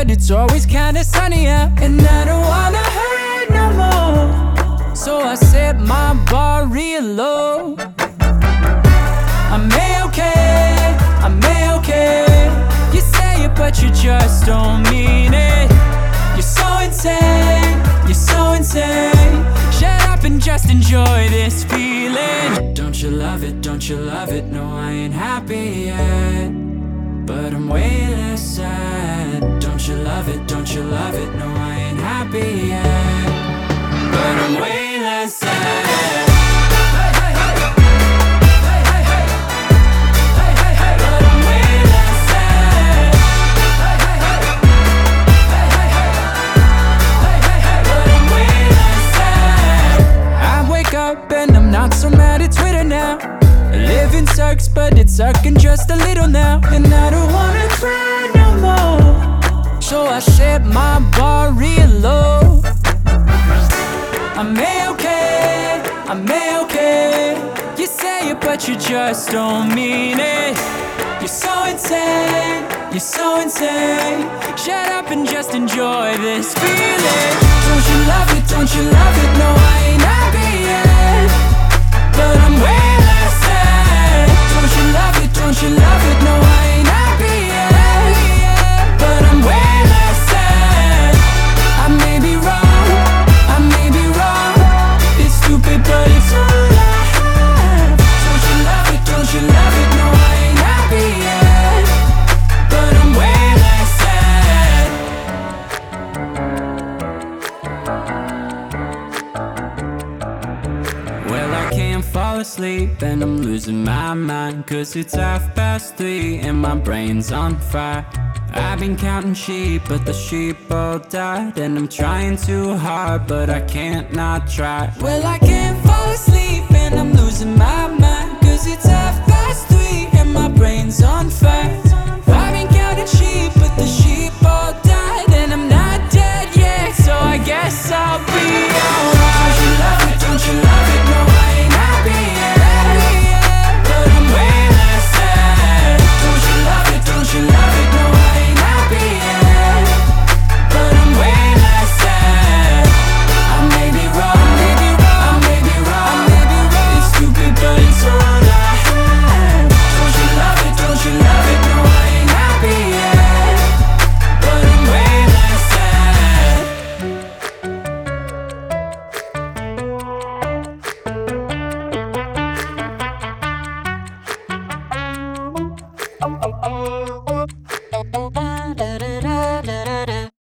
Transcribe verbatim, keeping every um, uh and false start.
but it's always kinda sunny out. And I don't wanna hurt no more, so I set my bar real low. I'm A-okay, I'm A-okay. You say it but you just don't mean it. You're so insane, you're so insane. Shut up and just enjoy this feeling. Don't you love it, don't you love it? No, I ain't happy yet, but I'm way less sad. Don't you love it, don't you love it? No, I ain't happy yet, but I'm way less sad. And I'm not so mad at Twitter now. Living sucks, but it's sucking just a little now. And I don't wanna cry no more, so I set my bar real low. I'm A-okay, I'm A-okay. You say it but you just don't mean it. You're so insane, you're so insane. Shut up and just enjoy this feeling. Don't you love it, don't you love it? No, I ain't happy yet, but I'm way less sad. Don't you love it, don't you love it? No, I ain't happy yet, but I'm way less sad. I may be wrong, I may be wrong. It's stupid but it's all I have. Don't you love it, don't you love it? No, I ain't happy yet, but I'm way less sad. Well, I can't fall asleep and I'm losing my mind, 'cause it's half past three and my brain's on fire. I've been counting sheep, but the sheep all died. And I'm trying too hard, but I can't not try. Well, I can't fall asleep and I'm losing my mind, 'cause it's half past three and my brain's on fire.